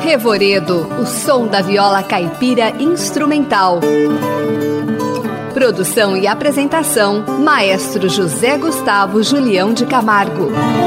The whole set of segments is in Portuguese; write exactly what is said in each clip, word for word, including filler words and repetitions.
Revoredo, o som da viola caipira instrumental. Produção e apresentação, Maestro José Gustavo Julião de Camargo.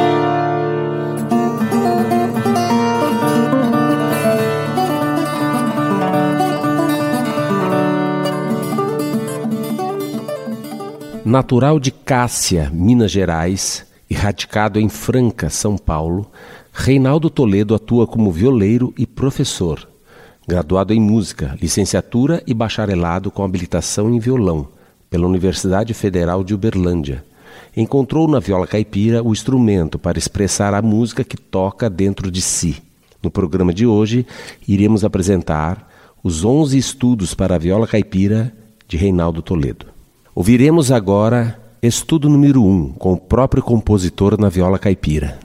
Natural de Cássia, Minas Gerais, e radicado em Franca, São Paulo, Reinaldo Toledo atua como violeiro e professor. Graduado em música, licenciatura e bacharelado com habilitação em violão, pela Universidade Federal de Uberlândia. Encontrou na viola caipira o instrumento para expressar a música que toca dentro de si. No programa de hoje, iremos apresentar os onze estudos para a viola caipira de Reinaldo Toledo. Ouviremos agora estudo número um, com o próprio compositor na viola caipira.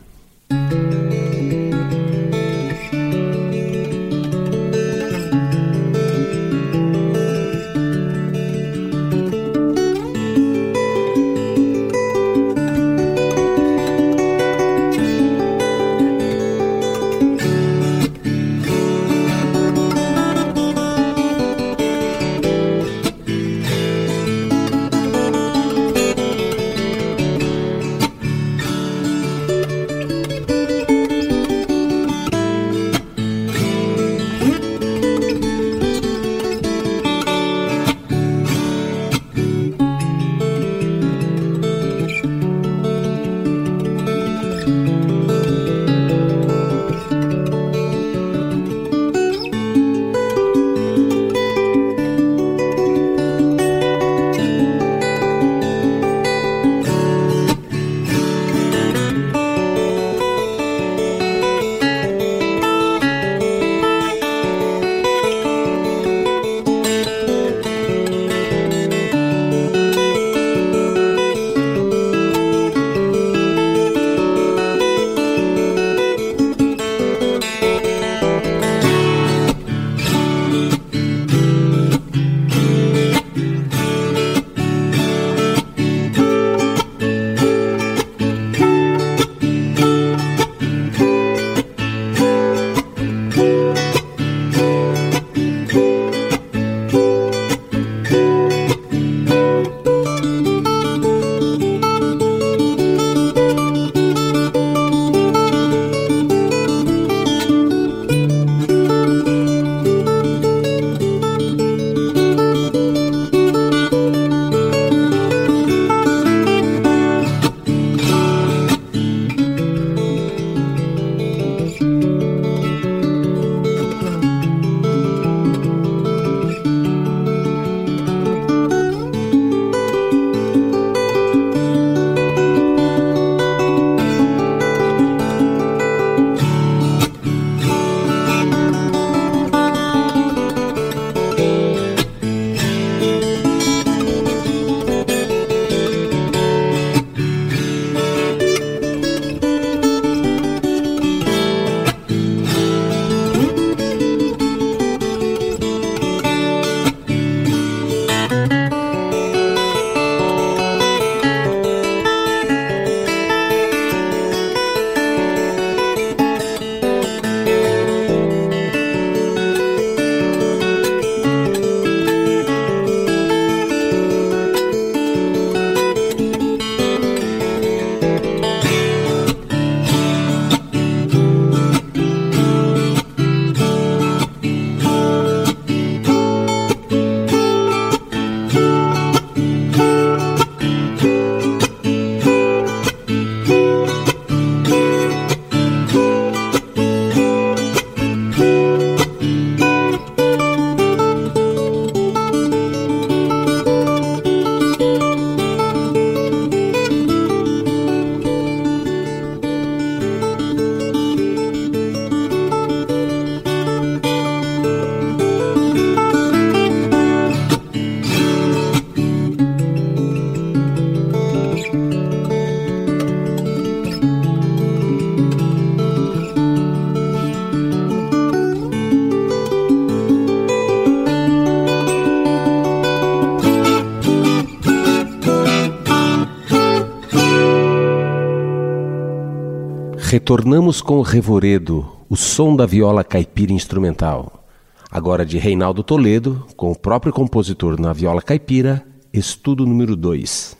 Retornamos com Revoredo, o som da viola caipira instrumental. Agora de Reinaldo Toledo, com o próprio compositor na viola caipira, estudo número dois.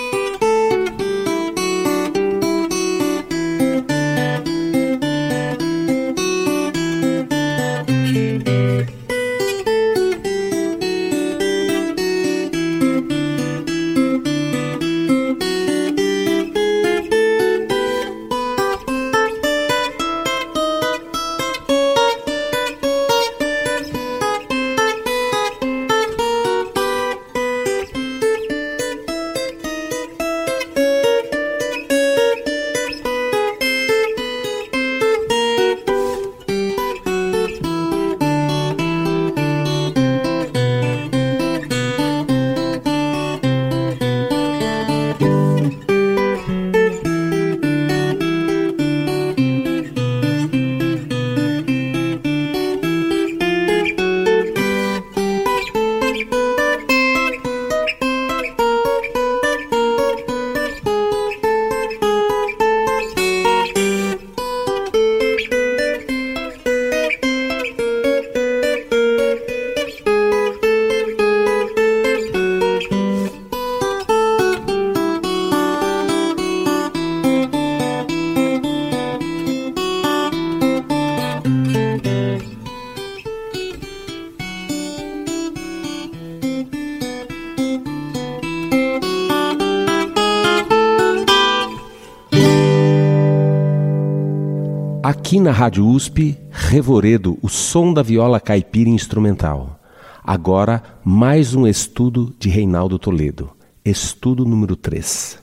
Aqui na Rádio U S P, Revoredo, o som da viola caipira instrumental. Agora, mais um estudo de Reinaldo Toledo. Estudo número três.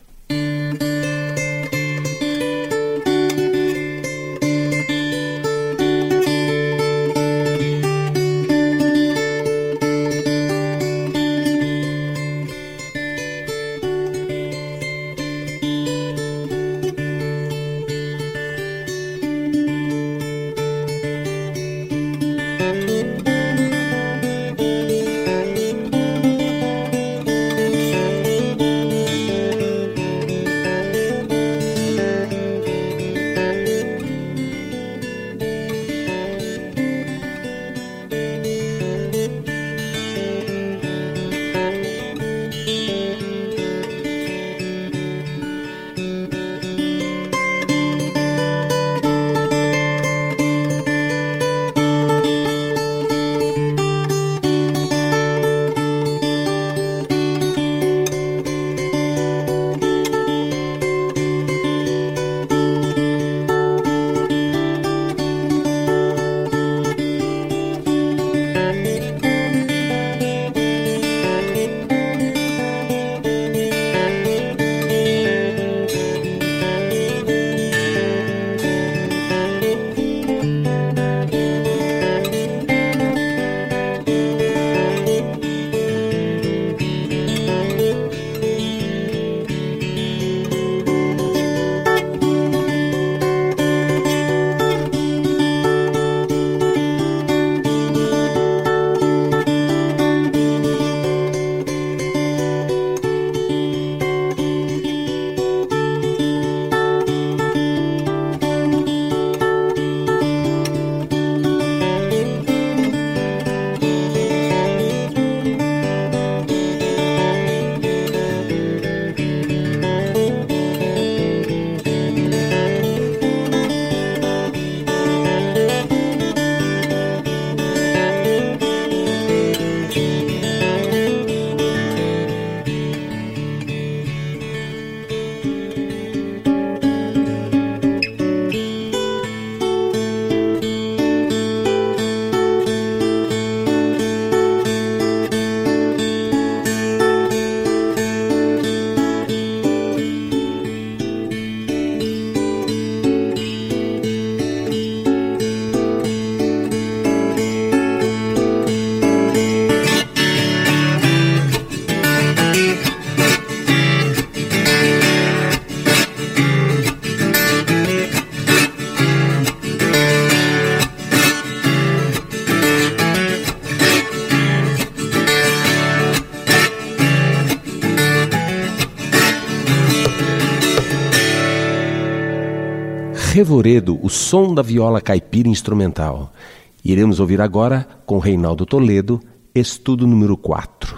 Revoredo, o som da viola caipira instrumental. Iremos ouvir agora, com Reinaldo Toledo, estudo número quatro.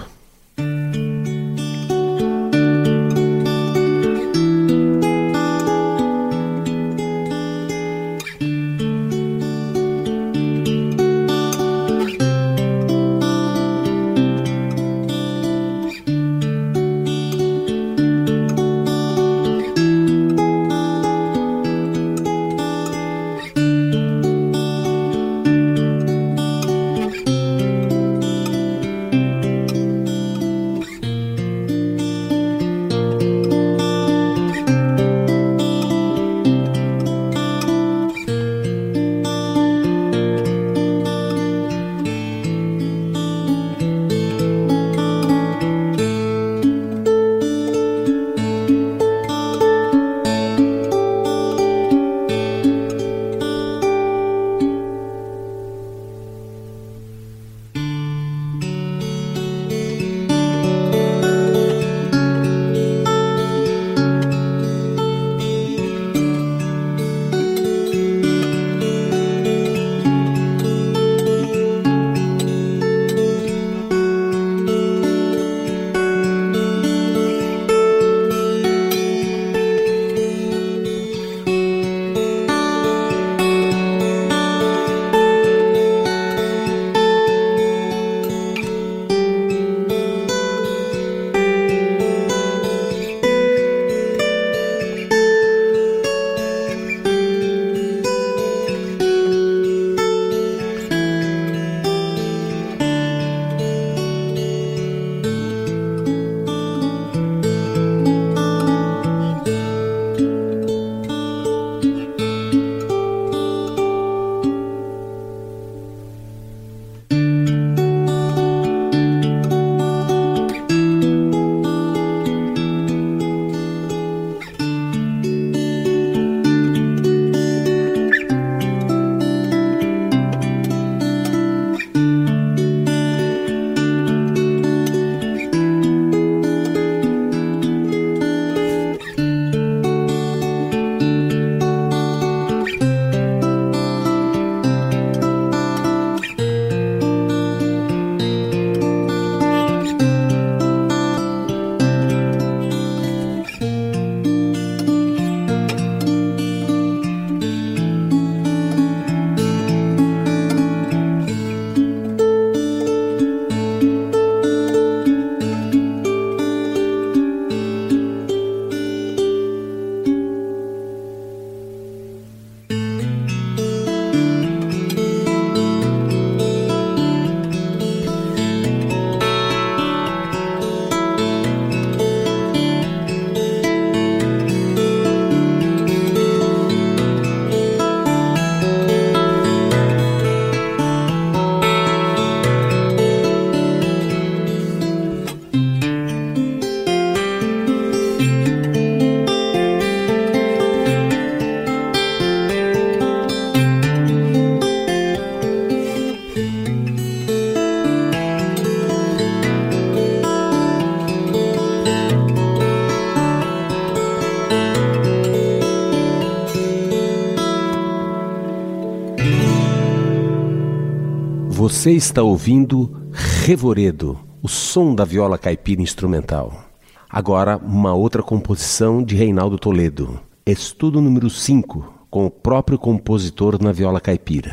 Você está ouvindo Revoredo, o som da viola caipira instrumental. Agora, uma outra composição de Reinaldo Toledo, estudo número cinco, com o próprio compositor na viola caipira.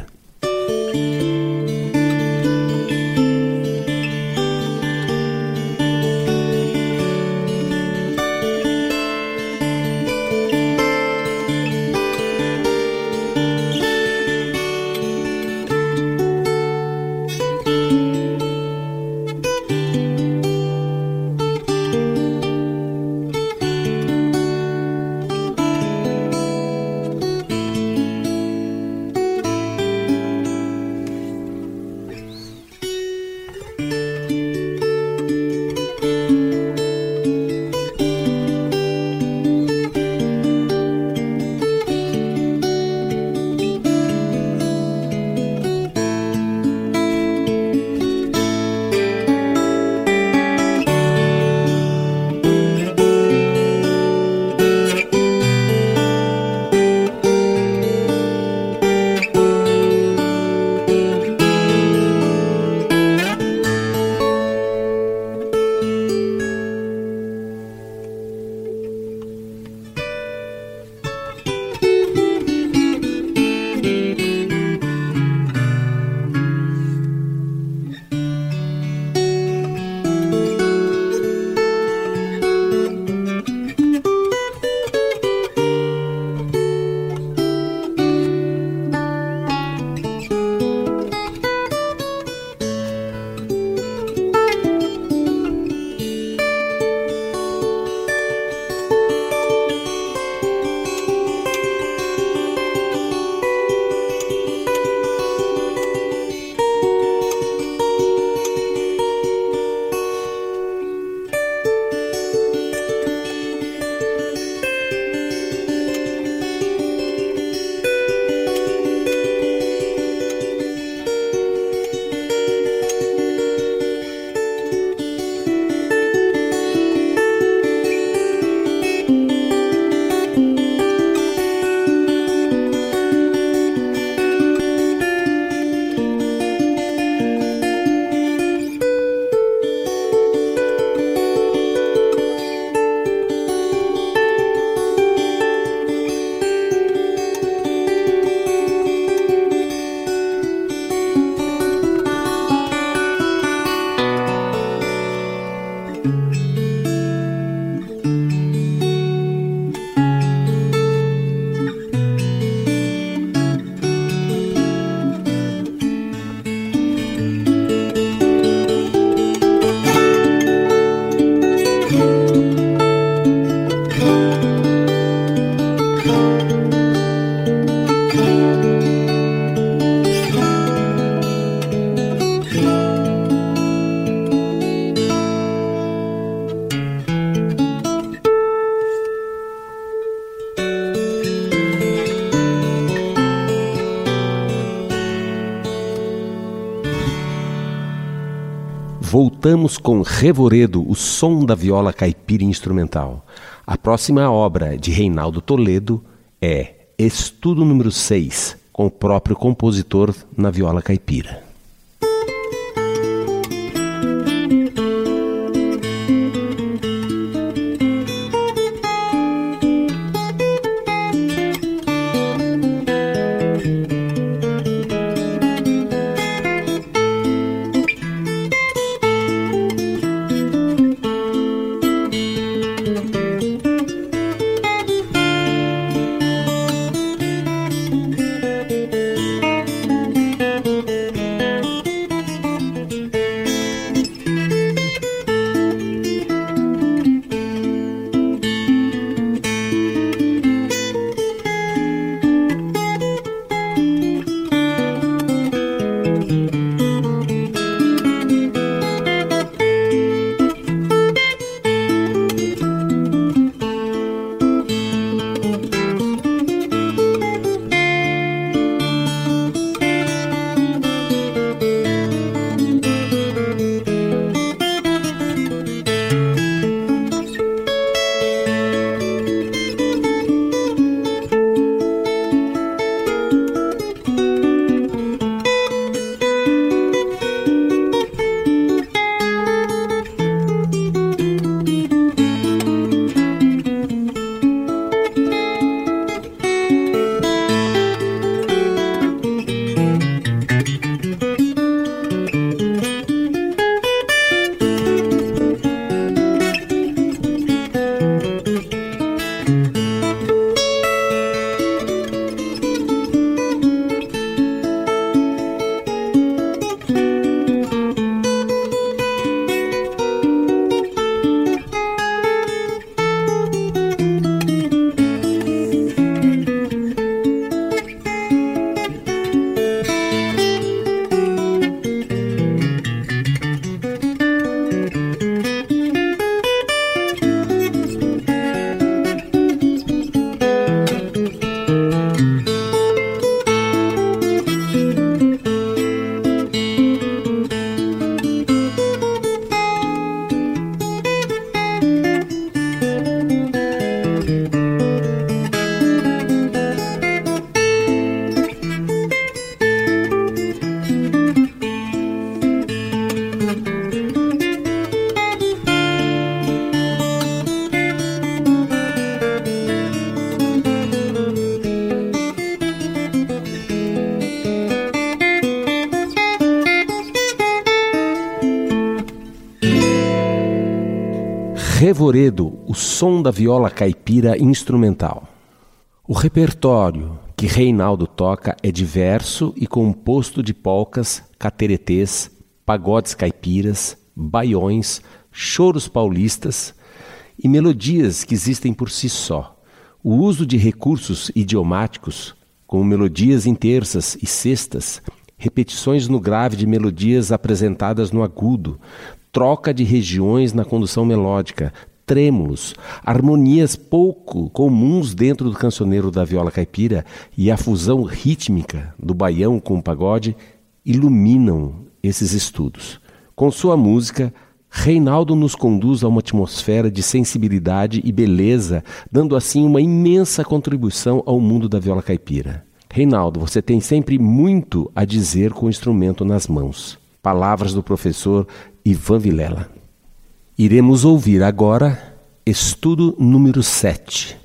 voltamos com Revoredo, o som da viola caipira instrumental. A próxima obra de Reinaldo Toledo é Estudo número seis, com o próprio compositor na viola caipira. Revoredo, o som da viola caipira instrumental. O repertório que Reinaldo toca é diverso e composto de polcas, cateretês, pagodes caipiras, baiões, choros paulistas e melodias que existem por si só. O uso de recursos idiomáticos, como melodias em terças e sextas, repetições no grave de melodias apresentadas no agudo, troca de regiões na condução melódica, trêmulos, harmonias pouco comuns dentro do cancioneiro da viola caipira e a fusão rítmica do baião com o pagode iluminam esses estudos. Com sua música, Reinaldo nos conduz a uma atmosfera de sensibilidade e beleza, dando assim uma imensa contribuição ao mundo da viola caipira. Reinaldo, você tem sempre muito a dizer com o instrumento nas mãos. Palavras do professor Ivan Vilela. Iremos ouvir agora Estudo número sete.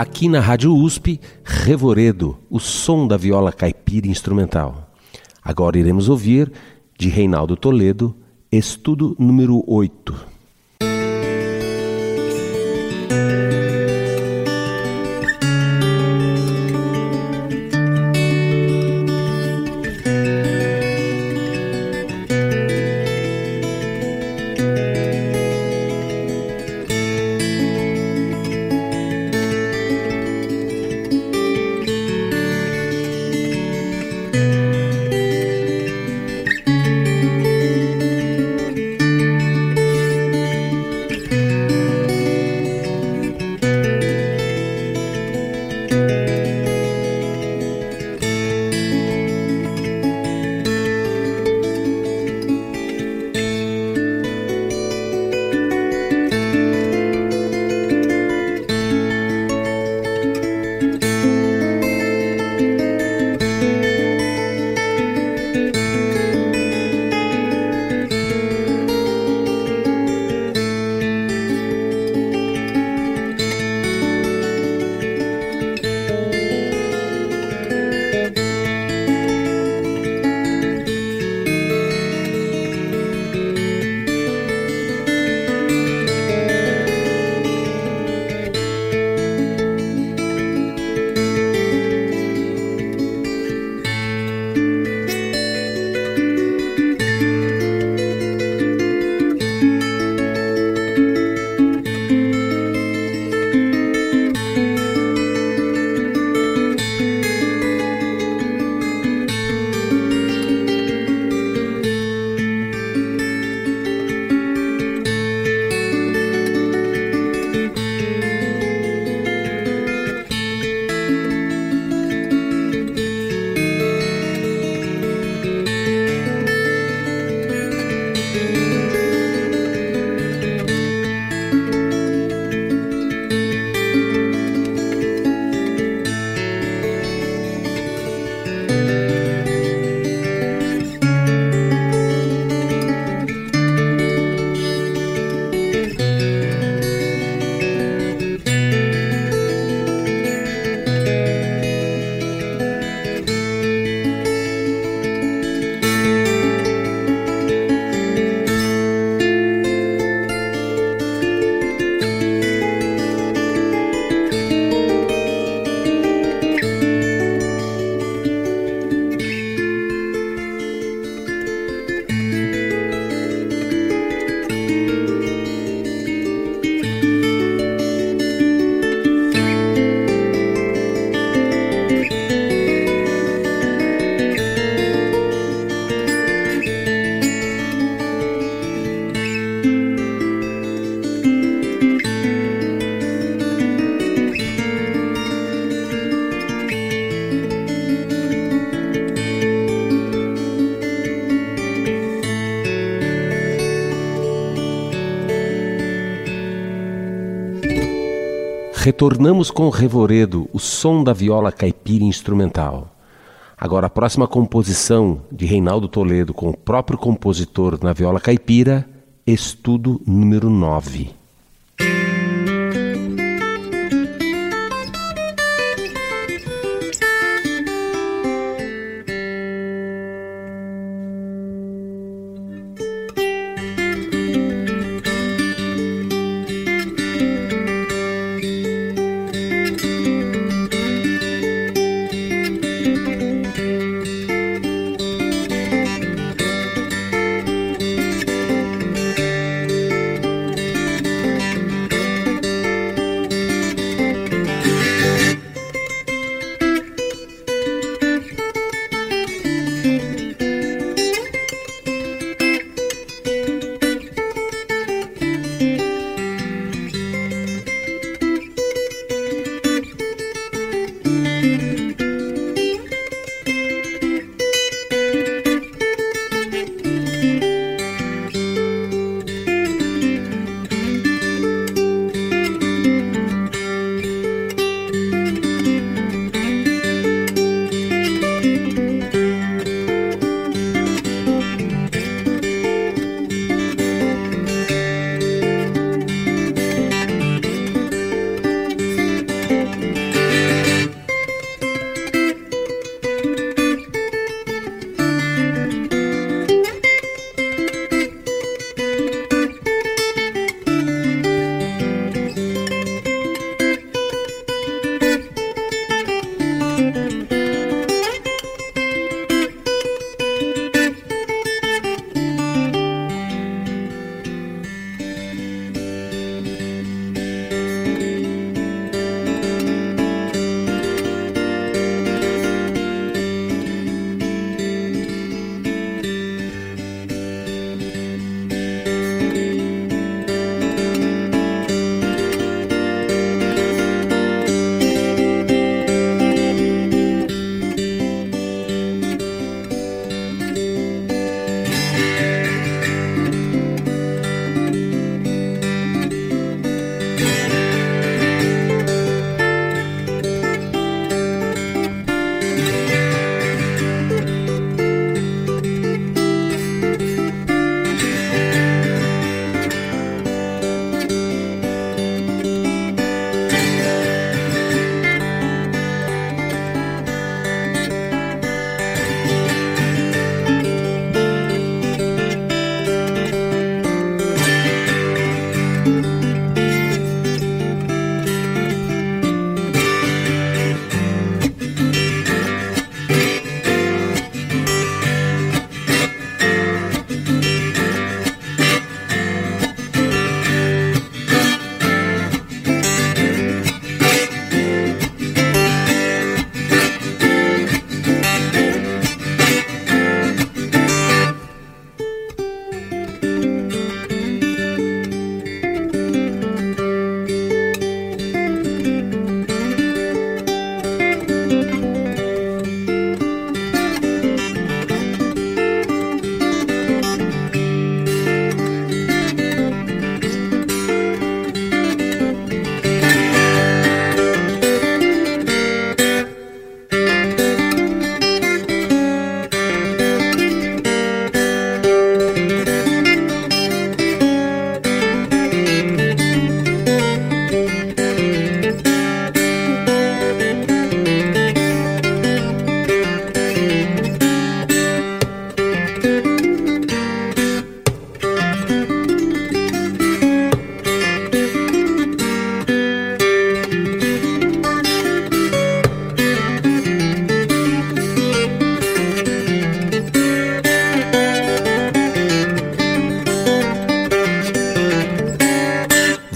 aqui na Rádio U S P, Revoredo, o som da viola caipira instrumental. Agora iremos ouvir, de Reinaldo Toledo, Estudo número oito. Retornamos com Revoredo, o som da viola caipira instrumental. Agora a próxima composição de Reinaldo Toledo com o próprio compositor na viola caipira, Estudo número nove.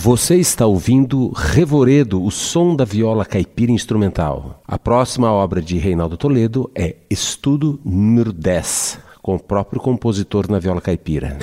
Você está ouvindo Revoredo, o som da viola caipira instrumental. A próxima obra de Reinaldo Toledo é Estudo número dez, com o próprio compositor na viola caipira.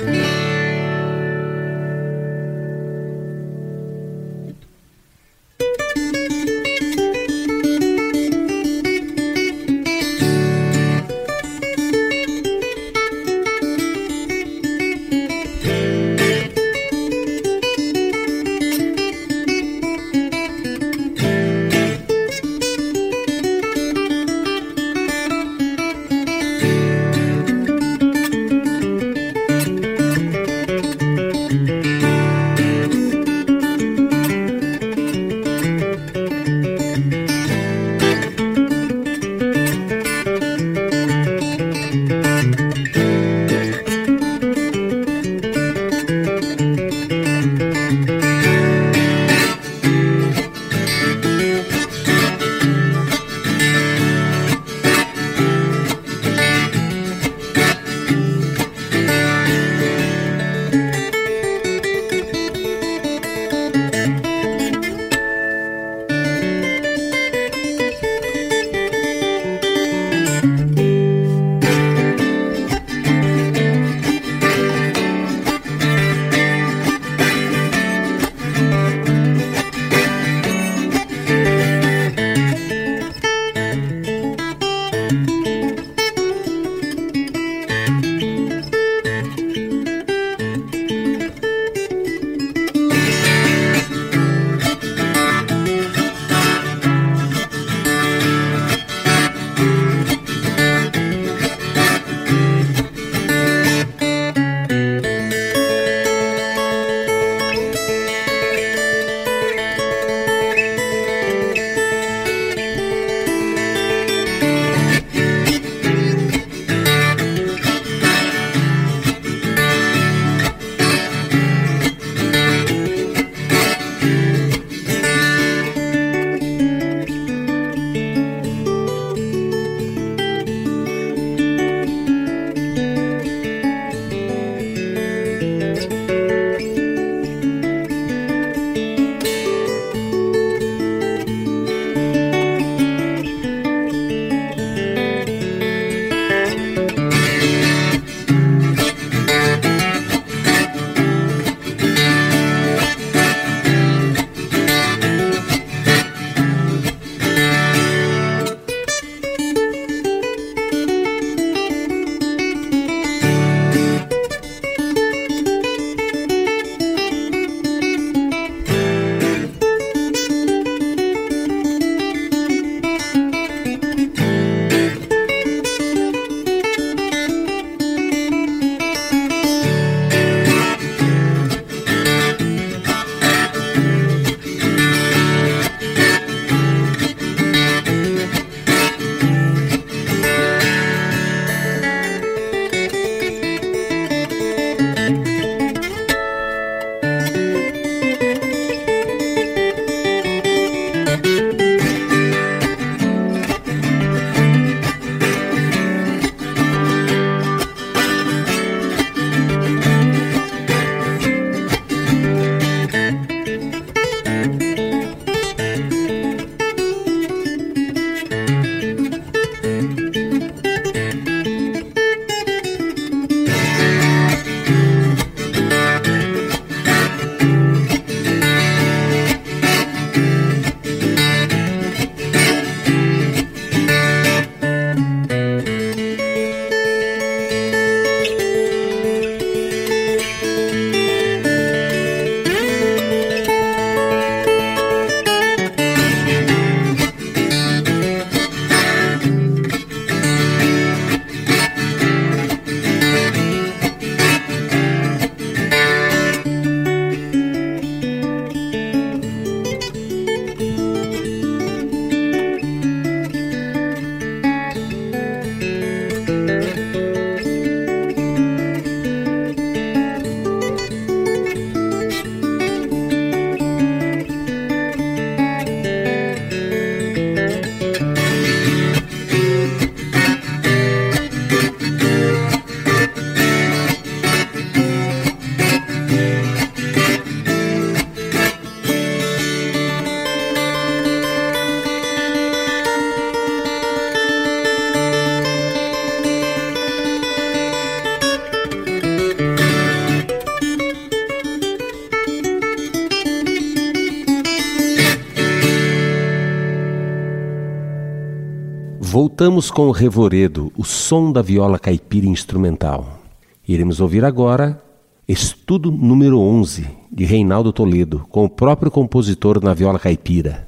Voltamos com o Revoredo, o som da viola caipira instrumental. Iremos ouvir agora Estudo número onze, de Reinaldo Toledo, com o próprio compositor na viola caipira.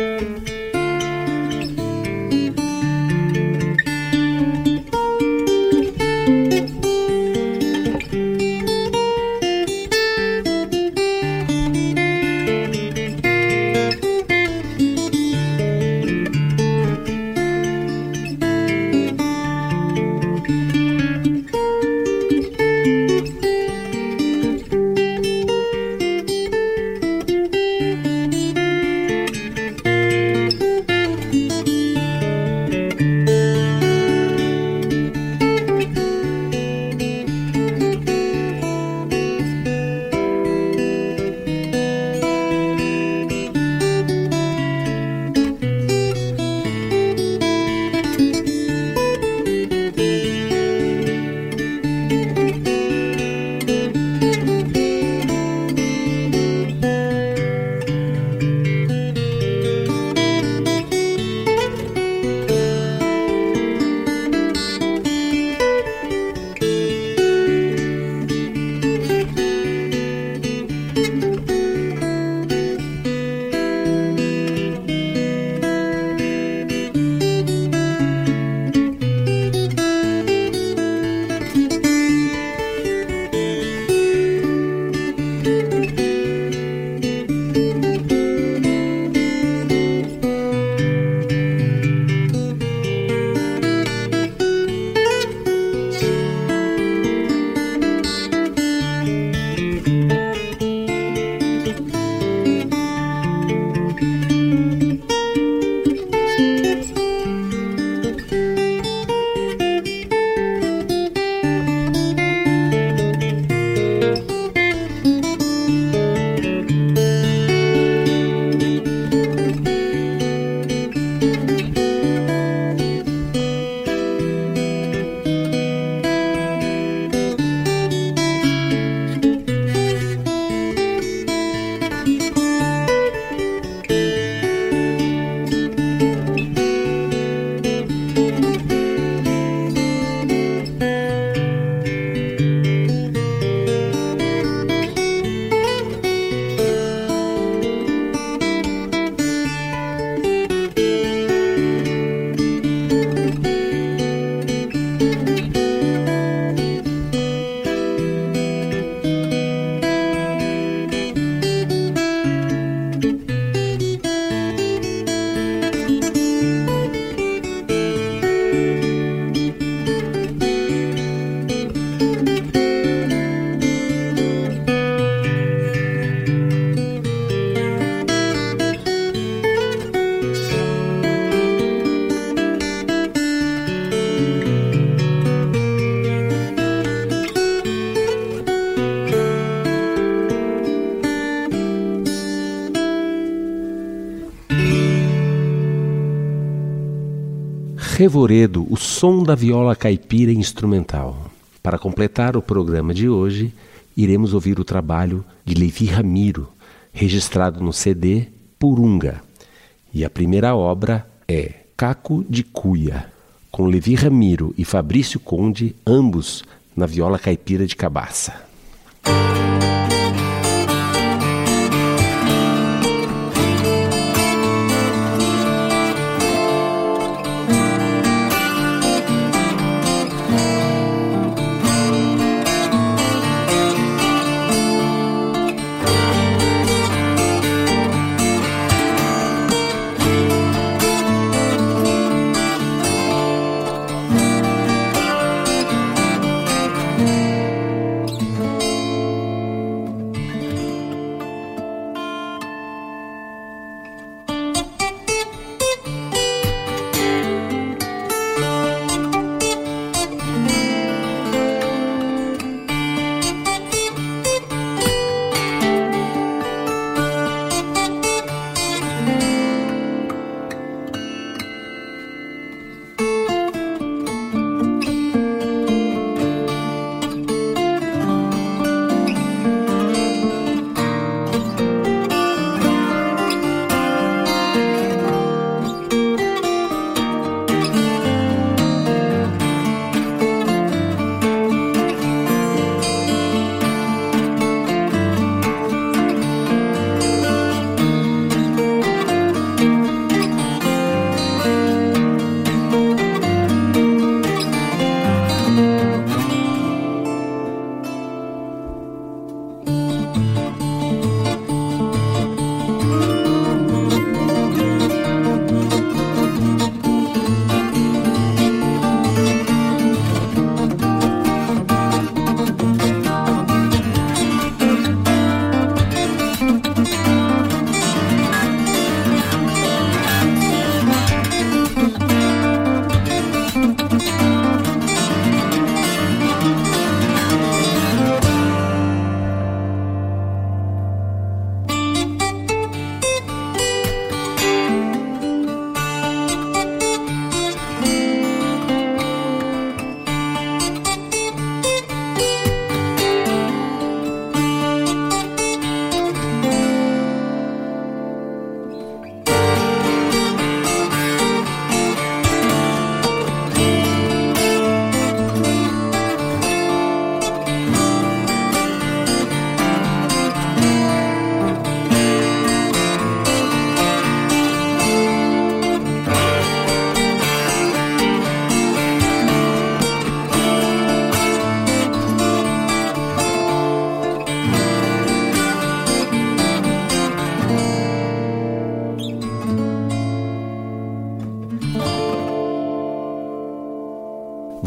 Revoredo, o som da viola caipira instrumental. Para completar o programa de hoje, iremos ouvir o trabalho de Levi Ramiro, registrado no C D Purunga. E a primeira obra é Caco de Cuia, com Levi Ramiro e Fabrício Conde, ambos na viola caipira de Cabaça.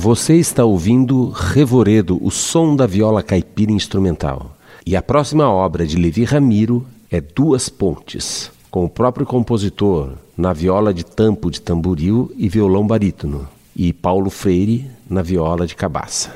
Você está ouvindo Revoredo, o som da viola caipira instrumental. E a próxima obra de Levi Ramiro é Duas Pontes, com o próprio compositor na viola de tampo de tamboril e violão barítono, e Paulo Freire na viola de cabaça.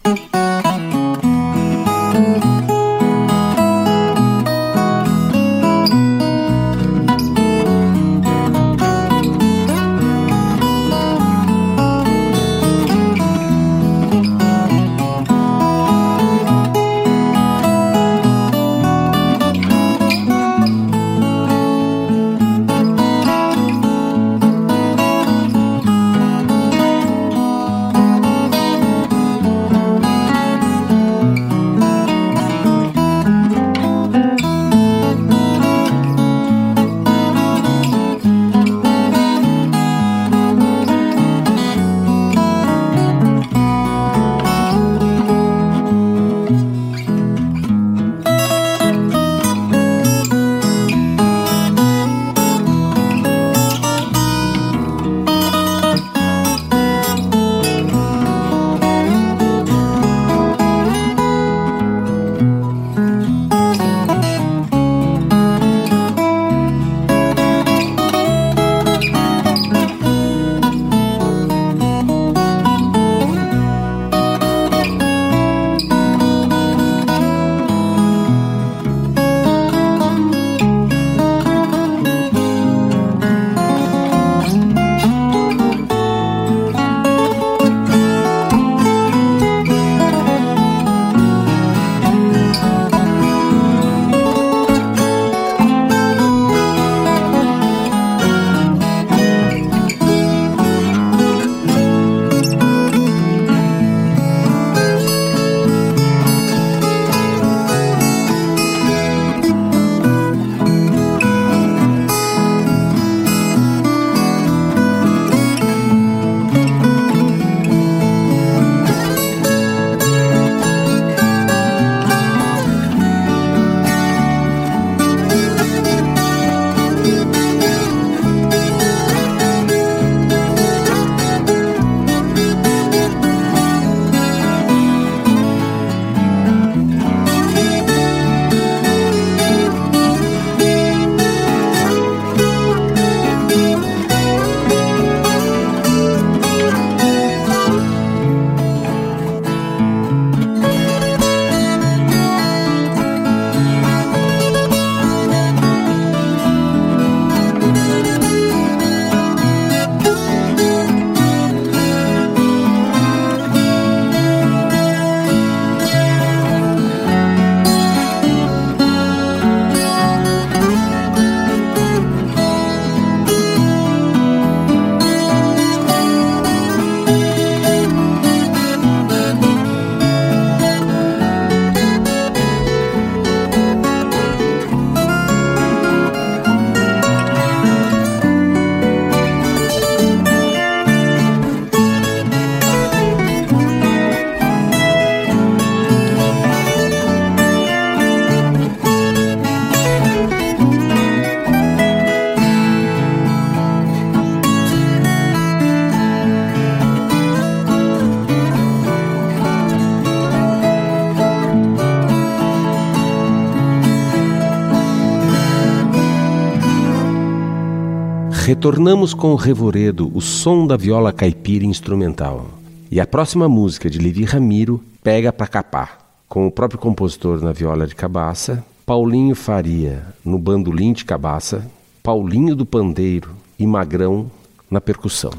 Retornamos com o Revoredo, o som da viola caipira instrumental. E a próxima música de Levi Ramiro, Pega Pra Capar, com o próprio compositor na viola de cabaça, Paulinho Faria no bandolim de cabaça, Paulinho do pandeiro e Magrão na percussão.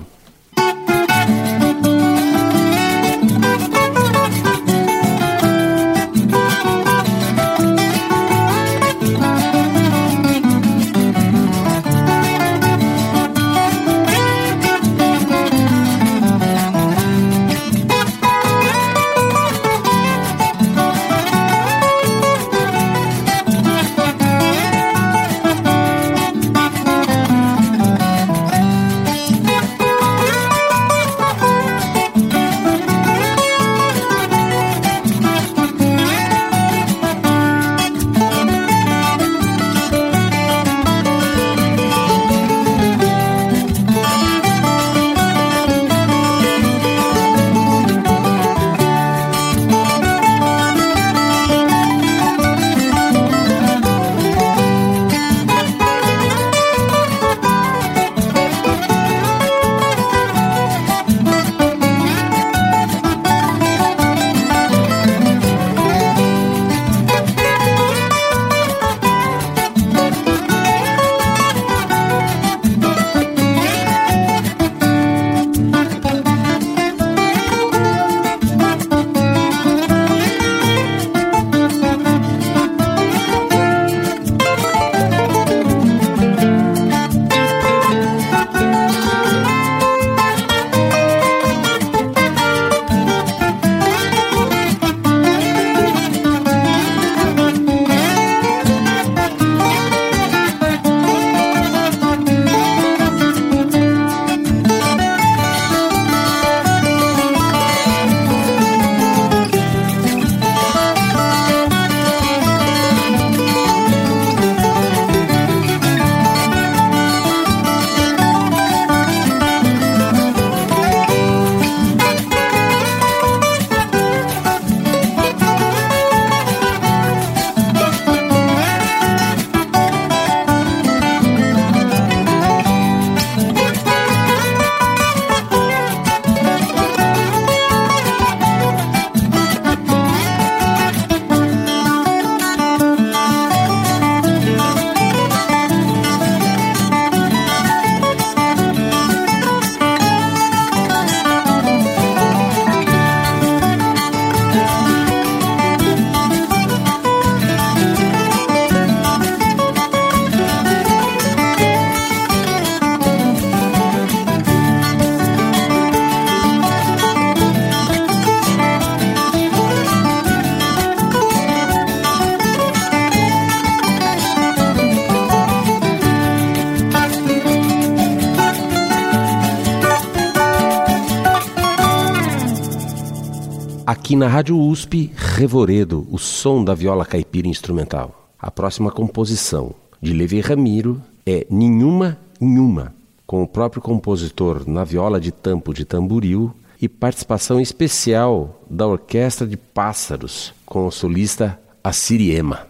aqui na Rádio U S P, Revoredo, o som da viola caipira instrumental. A próxima composição, de Levi Ramiro, é Nenhuma Nhuma, com o próprio compositor na viola de tampo de tamboril e participação especial da Orquestra de Pássaros, com o solista Assiriema.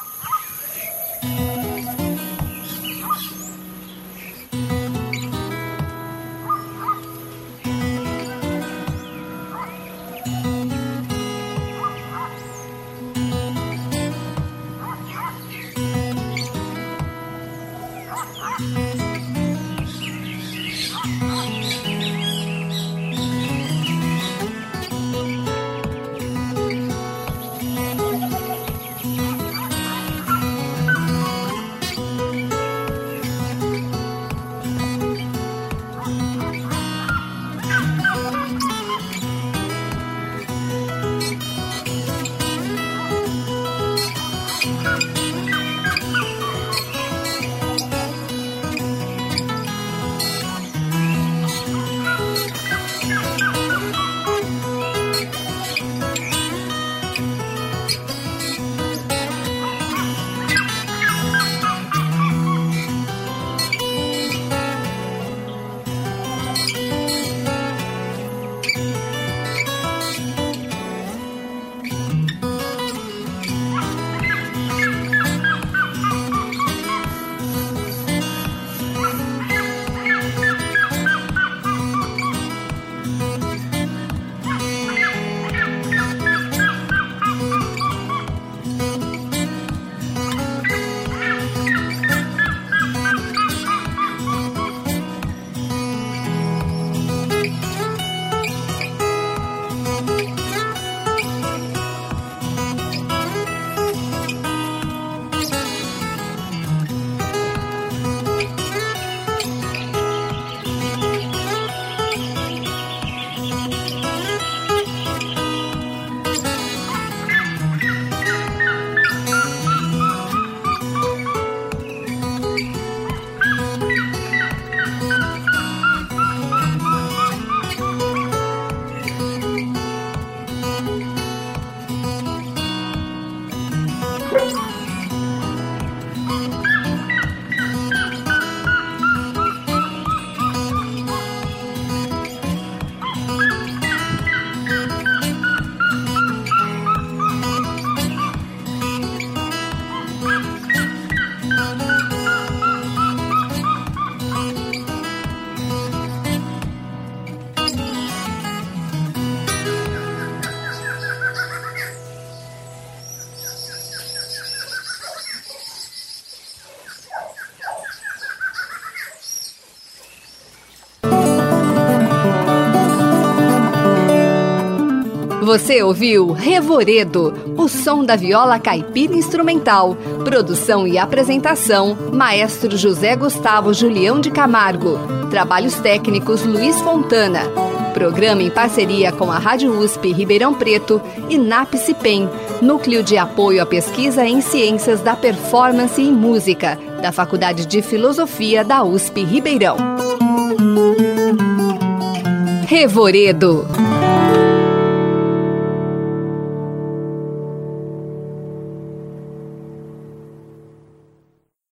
Você ouviu Revoredo, o som da viola caipira instrumental. Produção e apresentação, Maestro José Gustavo Julião de Camargo. Trabalhos técnicos, Luiz Fontana. Programa em parceria com a Rádio U S P Ribeirão Preto e NAPCIPEM, Núcleo de Apoio à Pesquisa em Ciências da Performance e Música, da Faculdade de Filosofia da U S P Ribeirão. Revoredo.